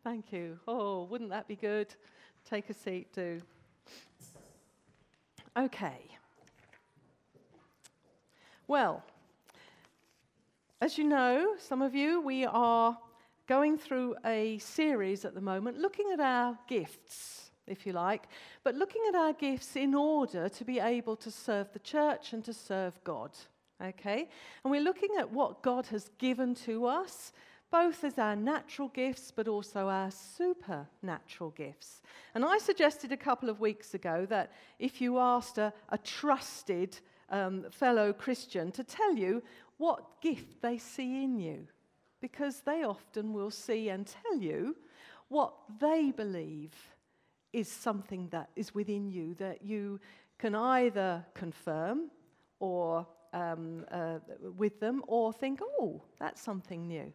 Thank you. Oh, wouldn't that be good? Take a seat, do. Okay. Well, as you know, some of you, we are going through a series at the moment looking at our gifts, if you like, but looking at our gifts in order to be able to serve the church and to serve God. Okay? And we're looking at what God has given to us, both as our natural gifts, but also our supernatural gifts. And I suggested a couple of weeks ago that if you asked a trusted fellow Christian to tell you what gift they see in you, because they often will see and tell you what they believe is something that is within you that you can either confirm or with them, or think, oh, that's something new.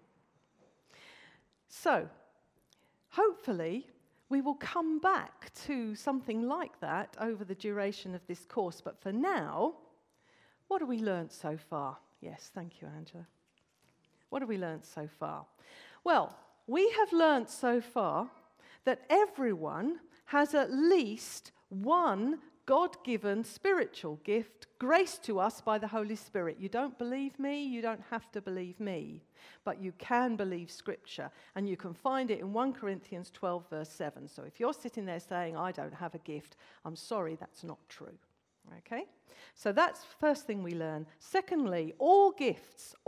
So, hopefully, we will come back to something like that over the duration of this course. But for now, what have we learnt so far? Yes, thank you, Angela. What have we learnt so far? Well, we have learnt so far that everyone has at least one God-given spiritual gift graced to us by the Holy Spirit. You don't believe me, you don't have to believe me, but you can believe Scripture, and you can find it in 1 Corinthians 12, verse 7. So if you're sitting there saying, I don't have a gift, I'm sorry, that's not true. Okay? So that's the first thing we learn. Secondly, all gifts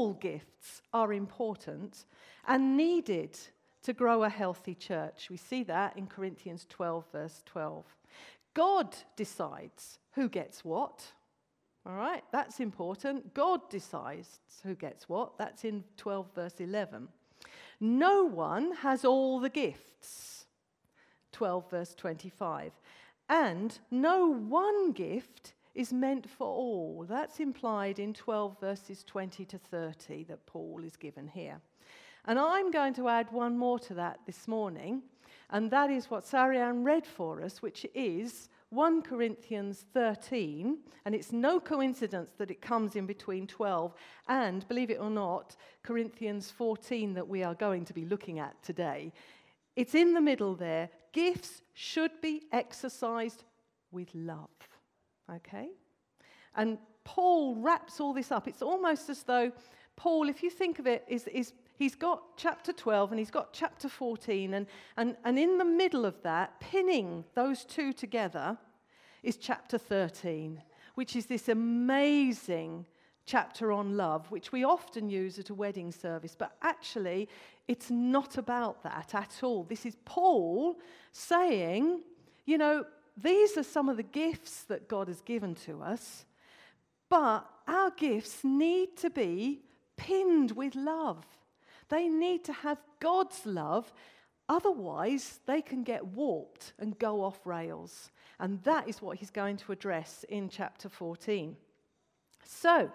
are important and needed to grow a healthy church. We see that in Corinthians 12, verse 12. God decides who gets what. All right, that's important. God decides who gets what. That's in 12, verse 11. No one has all the gifts. 12, verse 25. And no one gift is meant for all. That's implied in 12, verses 20 to 30 that Paul is given here. And I'm going to add one more to that this morning, and that is what Sarianne read for us, which is 1 Corinthians 13, and it's no coincidence that it comes in between 12 and, believe it or not, Corinthians 14 that we are going to be looking at today. It's in the middle there. Gifts should be exercised with love, okay? And Paul wraps all this up. It's almost as though Paul, if you think of it, he's got chapter 12 and he's got chapter 14, and in the middle of that, pinning those two together, is chapter 13, which is this amazing chapter on love, which we often use at a wedding service, but actually it's not about that at all. This is Paul saying, you know, these are some of the gifts that God has given to us, but our gifts need to be pinned with love. They need to have God's love, otherwise they can get warped and go off rails. And that is what he's going to address in chapter 14. So,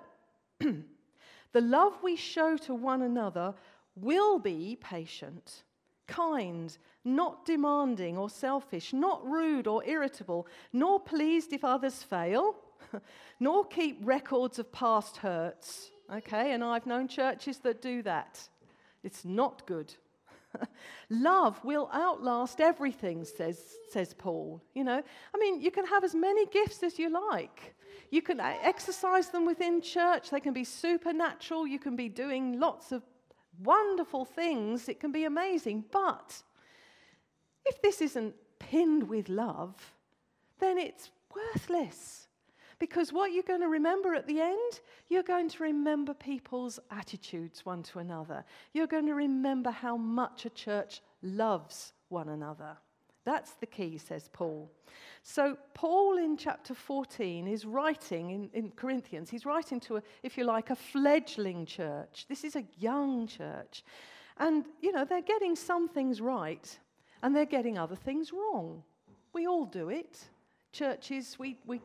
the love we show to one another will be patient, kind, not demanding or selfish, not rude or irritable, nor pleased if others fail, nor keep records of past hurts. Okay, and I've known churches that do that. It's not good. Love will outlast everything, says Paul. You know, I mean, you can have as many gifts as you like. You can exercise them within church. They can be supernatural. You can be doing lots of wonderful things. It can be amazing. But if this isn't pinned with love, then it's worthless. Because what you're going to remember at the end, you're going to remember people's attitudes one to another. You're going to remember how much a church loves one another. That's the key, says Paul. So Paul in chapter 14 is writing in Corinthians. He's writing to, if you like, a fledgling church. This is a young church. And, you know, they're getting some things right and they're getting other things wrong. We all do it. Churches,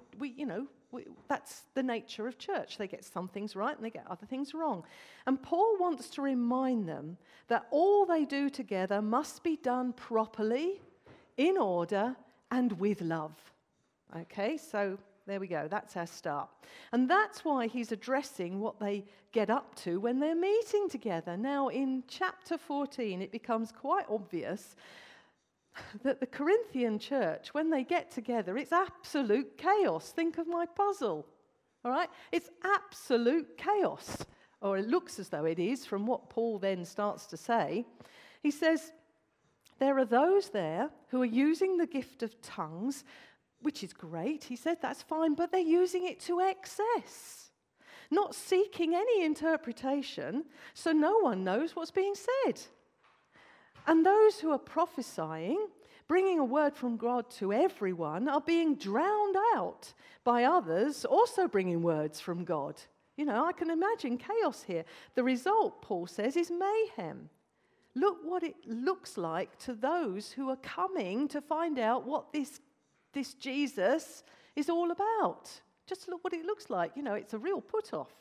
that's the nature of church. They get some things right and they get other things wrong. And Paul wants to remind them that all they do together must be done properly, in order, and with love. Okay, so There we go. That's our start. And that's why he's addressing what they get up to when they're meeting together. Now, in chapter 14, it becomes quite obvious that the Corinthian church, when they get together, it's absolute chaos. Think of my puzzle. All right? It's absolute chaos. Or it looks as though it is from what Paul then starts to say. He says, there are those there who are using the gift of tongues, which is great. He said that's fine, but they're using it to excess, not seeking any interpretation, so no one knows what's being said. And those who are prophesying, bringing a word from God to everyone, are being drowned out by others also bringing words from God. You know, I can imagine chaos here. The result, Paul says, is mayhem. Look what it looks like to those who are coming to find out what this Jesus is all about. Just look what it looks like. You know, it's a real put-off.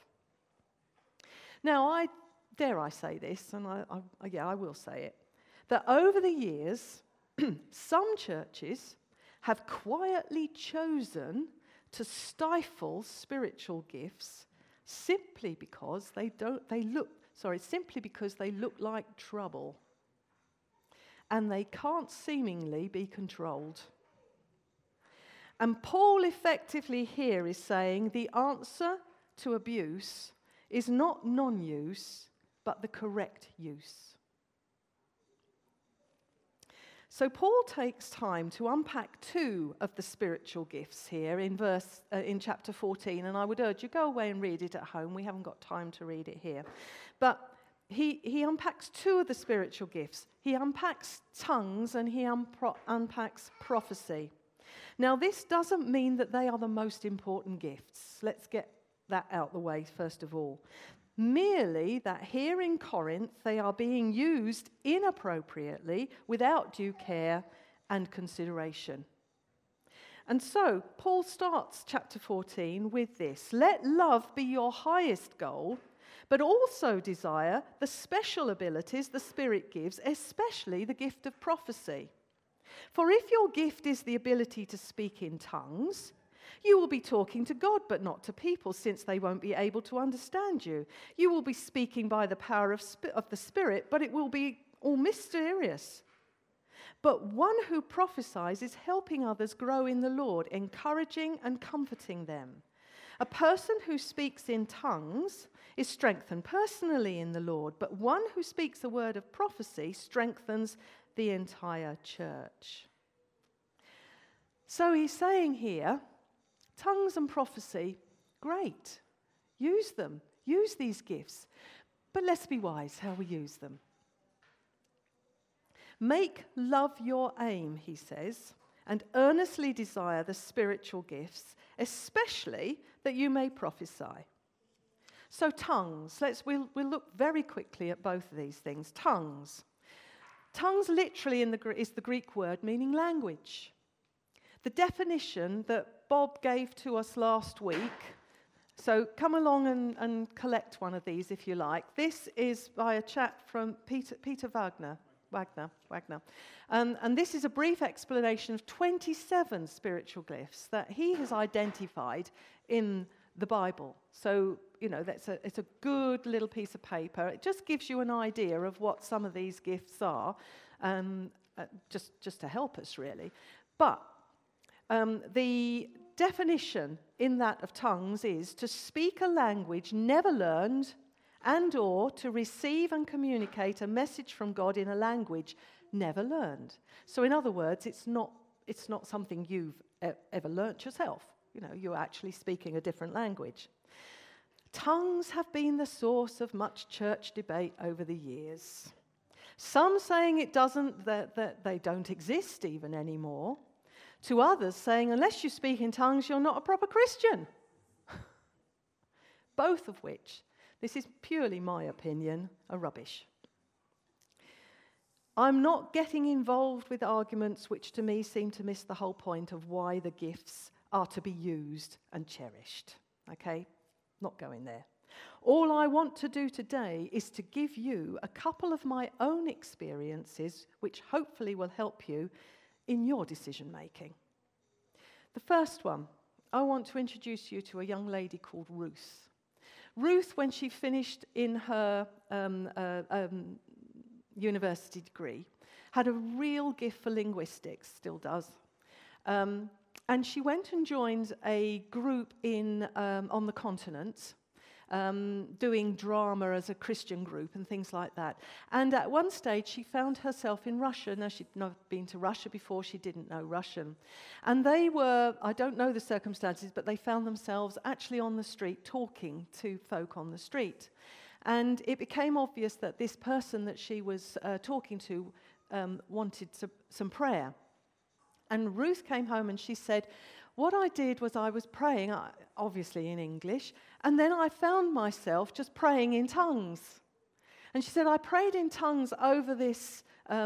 Now, dare I say this, and I will say it, that over the years, some churches have quietly chosen to stifle spiritual gifts simply because they look like trouble, and they can't seemingly be controlled. And Paul effectively here is saying the answer to abuse is not non-use, but the correct use. So Paul takes time to unpack two of the spiritual gifts here in chapter 14, and I would urge you go away and read it at home. We haven't got time to read it here. But he unpacks two of the spiritual gifts. He unpacks tongues and he unpacks prophecy. Now, this doesn't mean that they are the most important gifts. Let's get that out the way first of all. Merely that here in Corinth they are being used inappropriately without due care and consideration. And so Paul starts chapter 14 with this: let love be your highest goal, but also desire the special abilities the Spirit gives, especially the gift of prophecy. For if your gift is the ability to speak in tongues, you will be talking to God, but not to people, since they won't be able to understand you. You will be speaking by the power of the Spirit, but it will be all mysterious. But one who prophesies is helping others grow in the Lord, encouraging and comforting them. A person who speaks in tongues is strengthened personally in the Lord, but one who speaks a word of prophecy strengthens the entire church. So he's saying here, tongues and prophecy, great. Use them. Use these gifts. But let's be wise how we use them. Make love your aim, he says, and earnestly desire the spiritual gifts, especially that you may prophesy. So tongues, we'll look very quickly at both of these things. Tongues. Tongues literally is the Greek word meaning language. The definition that Bob gave to us last week, so come along and collect one of these if you like. This is by a chap from Peter Wagner. And this is a brief explanation of 27 spiritual gifts that he has identified in the Bible. So, you know, it's a good little piece of paper. It just gives you an idea of what some of these gifts are, just to help us, really. But the definition in that of tongues is to speak a language never learned and or to receive and communicate a message from God in a language never learned. So in other words, it's not something you've ever learnt yourself. You know, you're actually speaking a different language. Tongues have been the source of much church debate over the years. Some saying that they don't exist even anymore. To others saying, unless you speak in tongues, you're not a proper Christian. Both of which, this is purely my opinion, are rubbish. I'm not getting involved with arguments which to me seem to miss the whole point of why the gifts are to be used and cherished. Okay? Not going there. All I want to do today is to give you a couple of my own experiences which hopefully will help you in your decision making. The first one, I want to introduce you to a young lady called Ruth. Ruth, when she finished in her university degree, had a real gift for linguistics, still does. And she went and joined a group on the continent, doing drama as a Christian group and things like that. And at one stage, she found herself in Russia. Now, she'd never been to Russia before. She didn't know Russian. And they were, I don't know the circumstances, but they found themselves actually on the street talking to folk on the street. And it became obvious that this person that she was talking to wanted some prayer. And Ruth came home and she said, what I did was I was praying, obviously in English, and then I found myself just praying in tongues. And she said, I prayed in tongues over this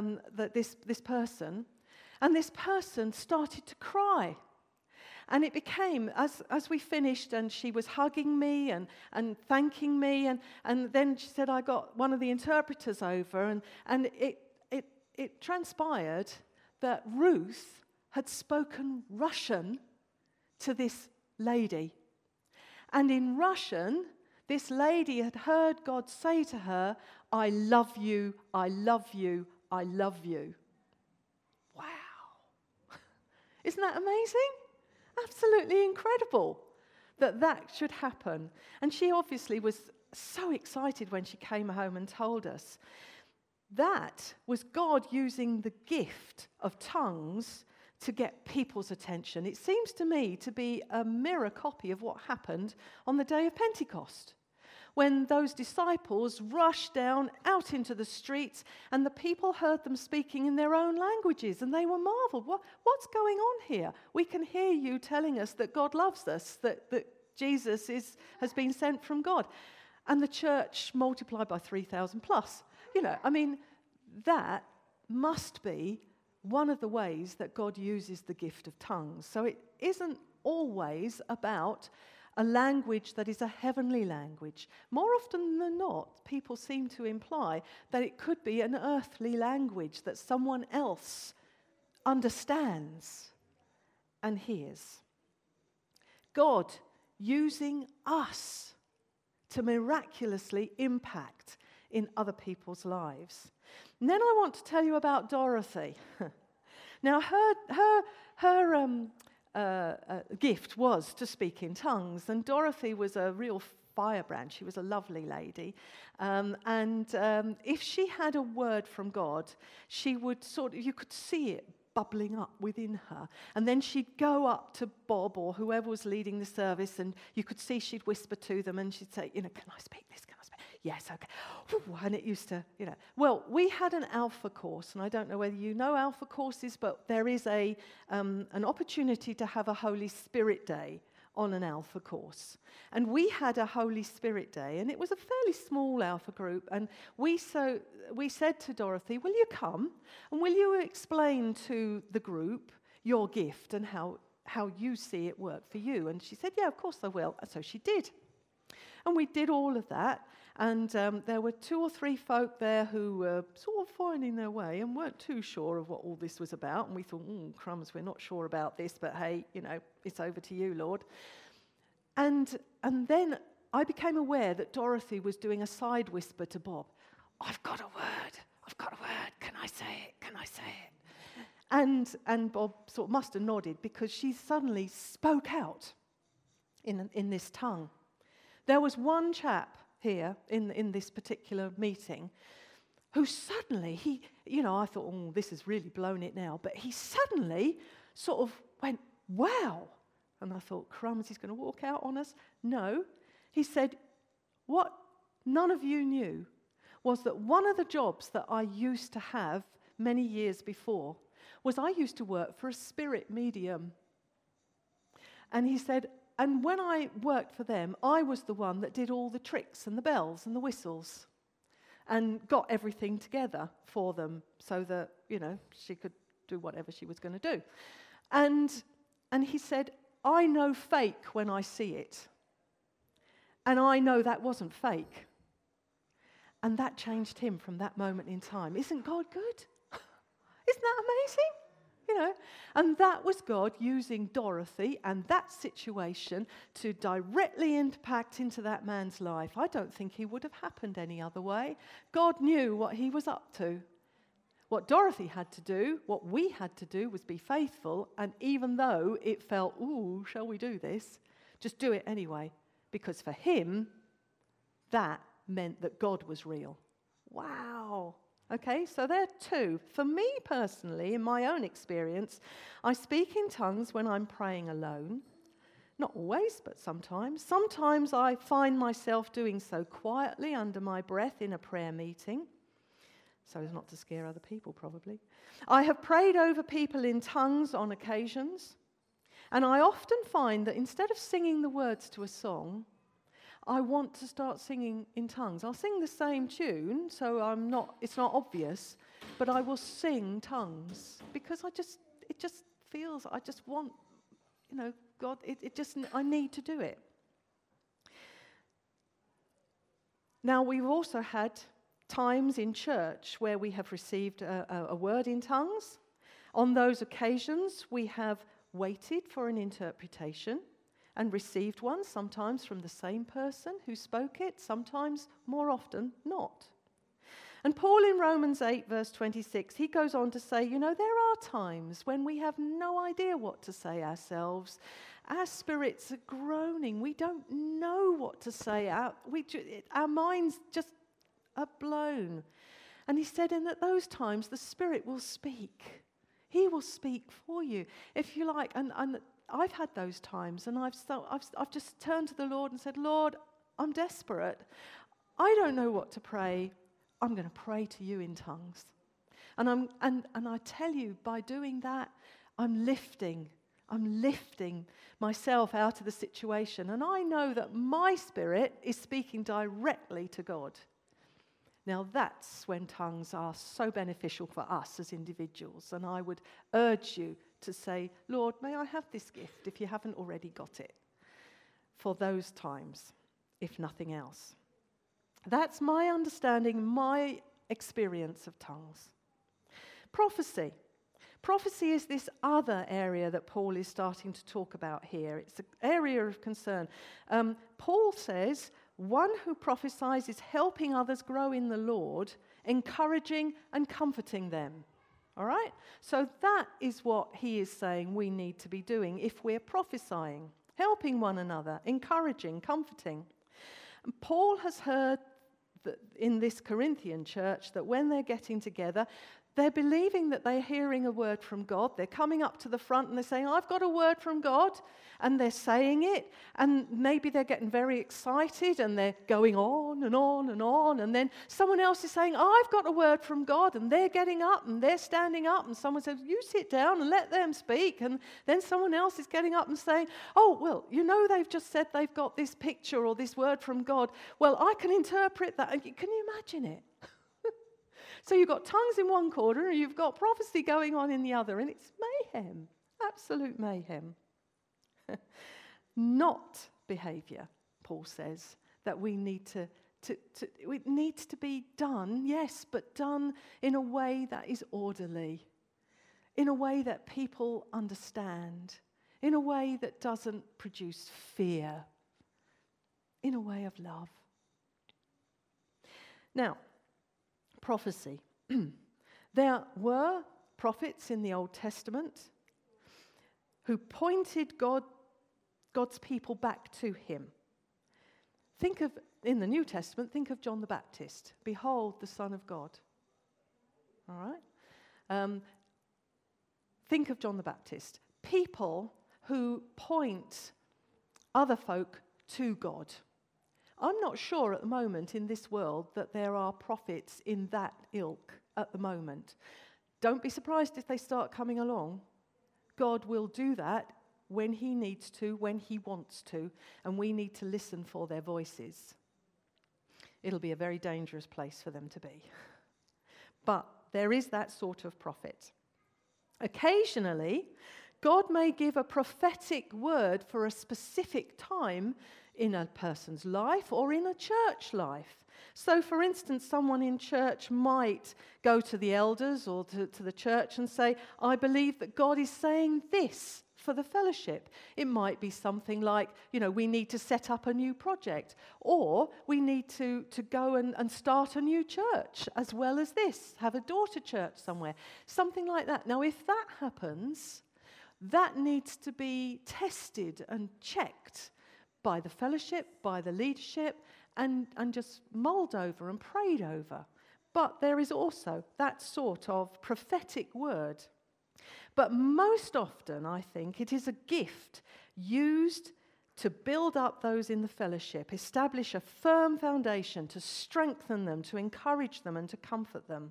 person, and this person started to cry. And it became, as we finished, and she was hugging me and thanking me, and then she said, I got one of the interpreters over, and it transpired that Ruth had spoken Russian to this lady. And in Russian, this lady had heard God say to her, I love you, I love you, I love you. Wow. Isn't that amazing? Absolutely incredible that should happen. And she obviously was so excited when she came home and told us. That was God using the gift of tongues to get people's attention. It seems to me to be a mirror copy of what happened on the day of Pentecost, when those disciples rushed down out into the streets and the people heard them speaking in their own languages, and they were marveled. What's going on here? We can hear you telling us that God loves us, that Jesus has been sent from God. And the church multiplied by 3,000 plus. That must be one of the ways that God uses the gift of tongues. So it isn't always about a language that is a heavenly language. More often than not, people seem to imply that it could be an earthly language that someone else understands and hears. God using us to miraculously impact in other people's lives. And then I want to tell you about Dorothy. Now, her gift was to speak in tongues, and Dorothy was a real firebrand. She was a lovely lady, and if she had a word from God, she would you could see it bubbling up within her, and then she'd go up to Bob or whoever was leading the service, and you could see she'd whisper to them, and she'd say, can I speak this? Can I speak? Yes, okay. Ooh, and it used to, Well, we had an Alpha course, and I don't know whether you know Alpha courses, but there is an opportunity to have a Holy Spirit Day on an Alpha course. And we had a Holy Spirit Day, and it was a fairly small Alpha group, and we said to Dorothy, will you come, and will you explain to the group your gift and how you see it work for you? And she said, yeah, of course I will. And so she did. And we did all of that. And there were 2 or 3 folk there who were sort of finding their way and weren't too sure of what all this was about. And we thought, crumbs, we're not sure about this, but hey, it's over to you, Lord. And then I became aware that Dorothy was doing a side whisper to Bob. I've got a word. Can I say it? Can I say it? And Bob sort of must have nodded, because she suddenly spoke out in this tongue. There was one chap here in this particular meeting who suddenly, I thought, this has really blown it now, but he suddenly sort of went, wow. And I thought, crumbs, he's going to walk out on us. No, he said, what none of you knew was that one of the jobs that I used to have many years before was I used to work for a spirit medium. And he said, and when I worked for them, I was the one that did all the tricks and the bells and the whistles and got everything together for them so that, she could do whatever she was going to do. And he said, I know fake when I see it. And I know that wasn't fake. And that changed him from that moment in time. Isn't God good? Isn't that amazing? And that was God using Dorothy and that situation to directly impact into that man's life. I don't think he would have happened any other way. God knew what he was up to. What Dorothy had to do, what we had to do, was be faithful. And even though it felt, ooh, shall we do this? Just do it anyway. Because for him, that meant that God was real. Wow. Okay, so there are two. For me personally, in my own experience, I speak in tongues when I'm praying alone. Not always, but sometimes. Sometimes I find myself doing so quietly under my breath in a prayer meeting, so as not to scare other people, probably. I have prayed over people in tongues on occasions, and I often find that instead of singing the words to a song, I want to start singing in tongues. I'll sing the same tune, so it's not obvious, but I will sing tongues because it just feels, I just want, God, I need to do it. Now, we've also had times in church where we have received a word in tongues. On those occasions, we have waited for an interpretation and received one, sometimes from the same person who spoke it, sometimes, more often, not. And Paul in Romans 8, verse 26, he goes on to say, there are times when we have no idea what to say ourselves. Our spirits are groaning. We don't know what to say. Our minds just are blown. And he said, and at those times, the Spirit will speak. He will speak for you. If you like, and I've had those times, and I've just turned to the Lord and said, Lord, I'm desperate. I don't know what to pray. I'm going to pray to you in tongues. And I tell you, by doing that, I'm lifting myself out of the situation. And I know that my spirit is speaking directly to God. Now that's when tongues are so beneficial for us as individuals. And I would urge you to say, Lord, may I have this gift if you haven't already got it, for those times, if nothing else. That's my understanding, my experience of tongues. Prophecy. Prophecy is this other area that Paul is starting to talk about here. It's an area of concern. Paul says, one who prophesies is helping others grow in the Lord, encouraging and comforting them. All right? So that is what he is saying we need to be doing if we're prophesying, helping one another, encouraging, comforting. And Paul has heard that in this Corinthian church that when they're getting together, they're believing that they're hearing a word from God. They're coming up to the front and they're saying, I've got a word from God. And they're saying it. And maybe they're getting very excited and they're going on and on and on. And then someone else is saying, I've got a word from God. And they're getting up and they're standing up. And someone says, you sit down and let them speak. And then someone else is getting up and saying, oh, well, they've just said they've got this picture or this word from God. Well, I can interpret that. Can you imagine it? So you've got tongues in one corner and you've got prophecy going on in the other, and it's mayhem, absolute mayhem. Not behavior, Paul says, that we need it needs to be done, yes, but done in a way that is orderly, in a way that people understand, in a way that doesn't produce fear, in a way of love. Now, prophecy. There were prophets in the Old Testament who pointed God's people back to him. In the New Testament, think of John the Baptist. Behold, the Son of God. All right? Think of John the Baptist. People who point other folk to God. I'm not sure at the moment in this world that there are prophets in that ilk at the moment. Don't be surprised if they start coming along. God will do that when he needs to, when he wants to, and we need to listen for their voices. It'll be a very dangerous place for them to be. But there is that sort of prophet. Occasionally, God may give a prophetic word for a specific time in a person's life or in a church life. So, for instance, someone in church might go to the elders or to the church and say, I believe that God is saying this for the fellowship. It might be something like, we need to set up a new project, or we need to go and start a new church as well as this, have a daughter church somewhere, something like that. Now, if that happens, that needs to be tested and checked by the fellowship, by the leadership, and just mulled over and prayed over. But there is also that sort of prophetic word. But most often, I think, it is a gift used to build up those in the fellowship, establish a firm foundation, to strengthen them, to encourage them, and to comfort them.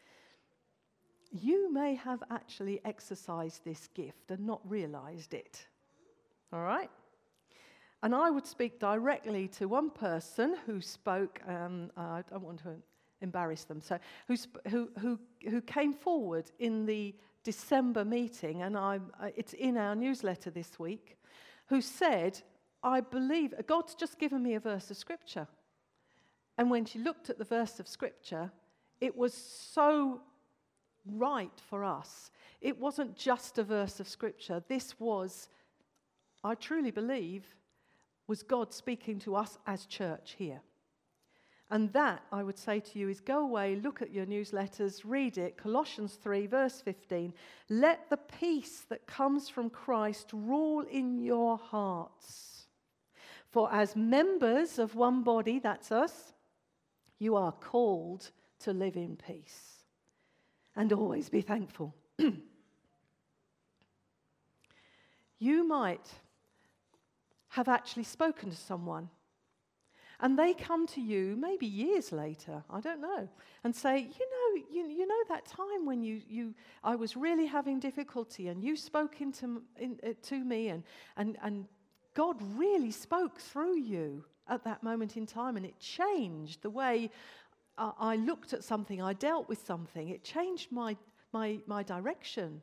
You may have actually exercised this gift and not realized it. All right? And I would speak directly to one person who spoke, I don't want to embarrass them, so who came forward in the December meeting, and it's in our newsletter this week, who said, I believe, God's just given me a verse of Scripture. And when she looked at the verse of Scripture, it was so right for us. It wasn't just a verse of Scripture. This was, I truly believe, was God speaking to us as church here. And that, I would say to you, is go away, look at your newsletters, read it, Colossians 3, verse 15. Let the peace that comes from Christ rule in your hearts. For as members of one body, that's us, you are called to live in peace. And always be thankful. You might have actually spoken to someone, and they come to you maybe years later, I don't know, and say, you know that time when I was really having difficulty, and you spoke to me, and God really spoke through you at that moment in time, and it changed the way I looked at something, I dealt with something. It changed my direction.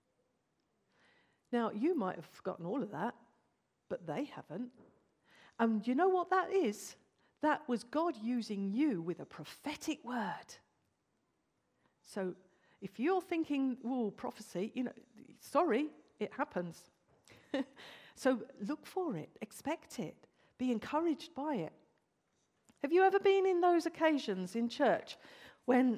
Now, you might have forgotten all of that, but they haven't. And you know what that is? That was God using you with a prophetic word. So if you're thinking, prophecy, sorry, it happens. So look for it, expect it, be encouraged by it. Have you ever been in those occasions in church when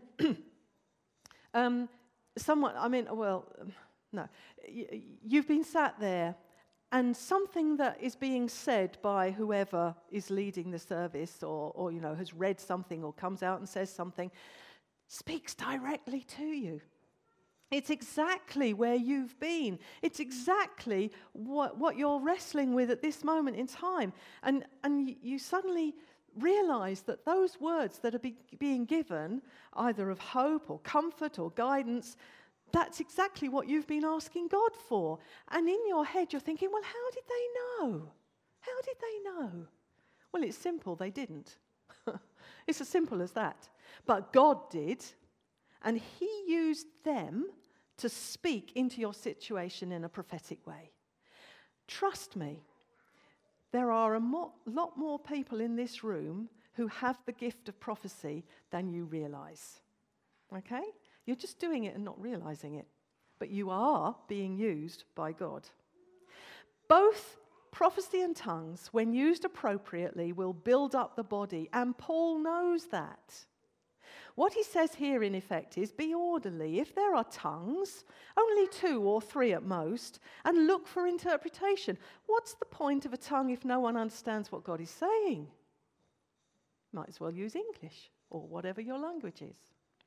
no, you've been sat there and something that is being said by whoever is leading the service or has read something or comes out and says something speaks directly to you. It's exactly where you've been. It's exactly what you're wrestling with at this moment in time. And you suddenly realize that those words that are being given, either of hope or comfort or guidance, that's exactly what you've been asking God for. And in your head, you're thinking, well, how did they know? How did they know? Well, it's simple. They didn't. It's as simple as that. But God did, and He used them to speak into your situation in a prophetic way. Trust me, there are a lot more people in this room who have the gift of prophecy than you realize. Okay? You're just doing it and not realizing it. But you are being used by God. Both prophecy and tongues, when used appropriately, will build up the body. And Paul knows that. What he says here, in effect, is be orderly. If there are tongues, only 2 or 3 at most, and look for interpretation. What's the point of a tongue if no one understands what God is saying? Might as well use English or whatever your language is.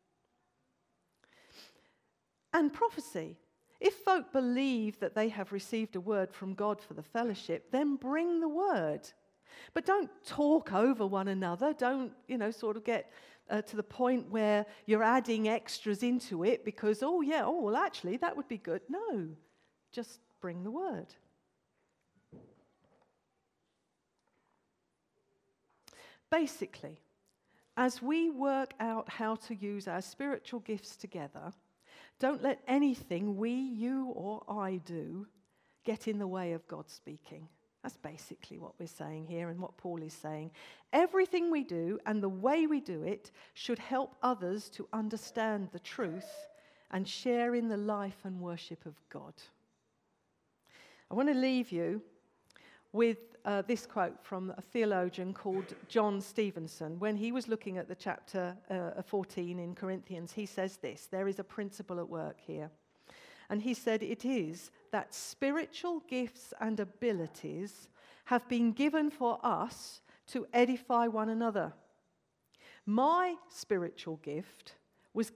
And prophecy. If folk believe that they have received a word from God for the fellowship, then bring the word. But don't talk over one another. Don't, sort of get to the point where you're adding extras into it because, actually, that would be good. No, just bring the word. Basically, as we work out how to use our spiritual gifts together, don't let anything you or I do get in the way of God speaking. That's basically what we're saying here and what Paul is saying. Everything we do and the way we do it should help others to understand the truth and share in the life and worship of God. I want to leave you with this quote from a theologian called John Stevenson. When he was looking at the chapter 14 in Corinthians, he says this: there is a principle at work here. And he said, it is that spiritual gifts and abilities have been given for us to edify one another. My spiritual gift was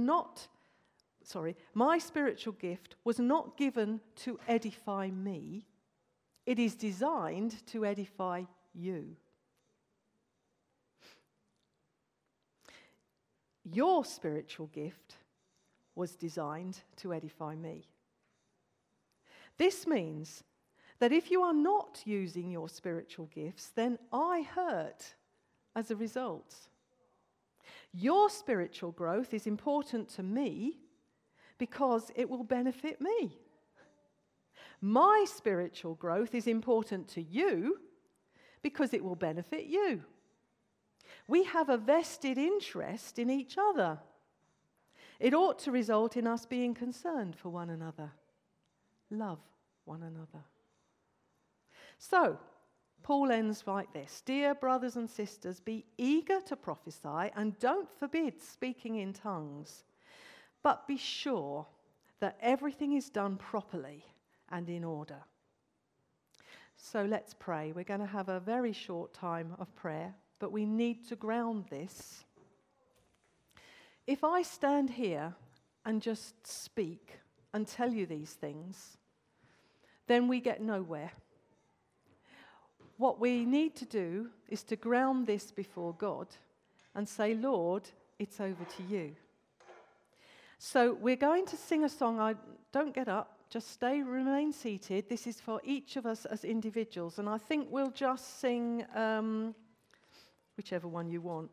not given to edify me. It is designed to edify you. Your spiritual gift was designed to edify me. This means that if you are not using your spiritual gifts, then I hurt as a result. Your spiritual growth is important to me because it will benefit me. My spiritual growth is important to you because it will benefit you. We have a vested interest in each other. It ought to result in us being concerned for one another. Love one another. So, Paul ends like this: dear brothers and sisters, be eager to prophesy and don't forbid speaking in tongues, but be sure that everything is done properly and in order. So let's pray. We're going to have a very short time of prayer, but we need to ground this. If I stand here and just speak and tell you these things, then we get nowhere. What we need to do is to ground this before God and say, Lord, it's over to you. So we're going to sing a song. Don't get up, just remain seated. This is for each of us as individuals, and I think we'll just sing whichever one you want.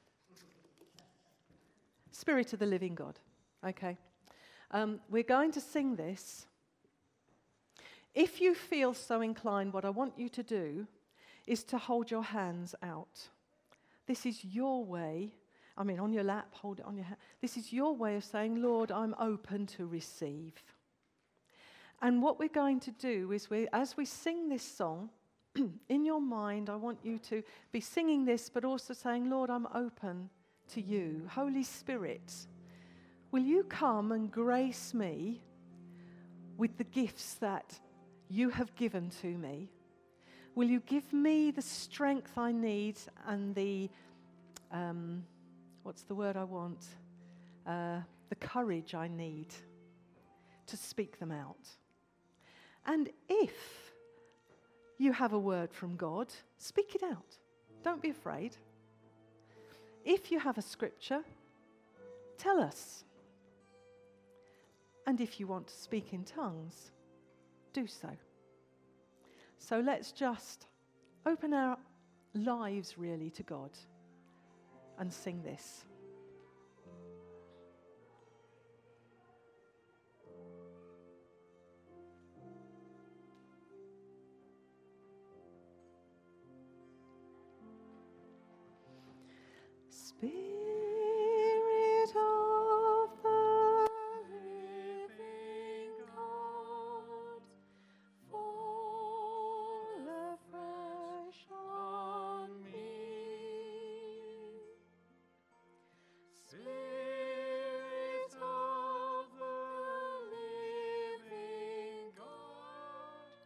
Spirit of the Living God. Okay. We're going to sing this. If you feel so inclined, what I want you to do is to hold your hands out. This is your way. On your lap, hold it on your hand. This is your way of saying, Lord, I'm open to receive. And what we're going to do is, as we sing this song, in your mind, I want you to be singing this, but also saying, Lord, I'm open to you. Holy Spirit, will you come and grace me with the gifts that you have given to me? Will you give me the strength I need and the, what's the word I want? The courage I need to speak them out. And if you have a word from God, speak it out. Don't be afraid. If you have a scripture, tell us. And if you want to speak in tongues, do so. So let's just open our lives really to God and sing this. Spirit of the living God, fall afresh on me. Spirit of the living God,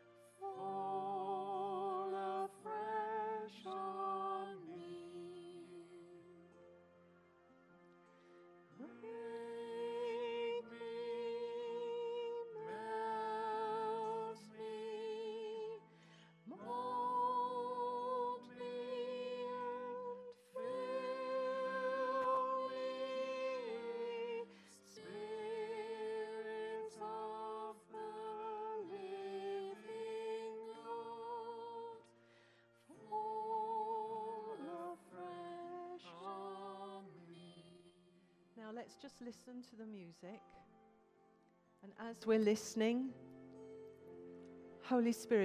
fall afresh on me. Break me, melt me, mold me, and fill me. Spirit of the living God, fall afresh on me. Now let's just listen to the music. And as we're listening, Holy Spirit,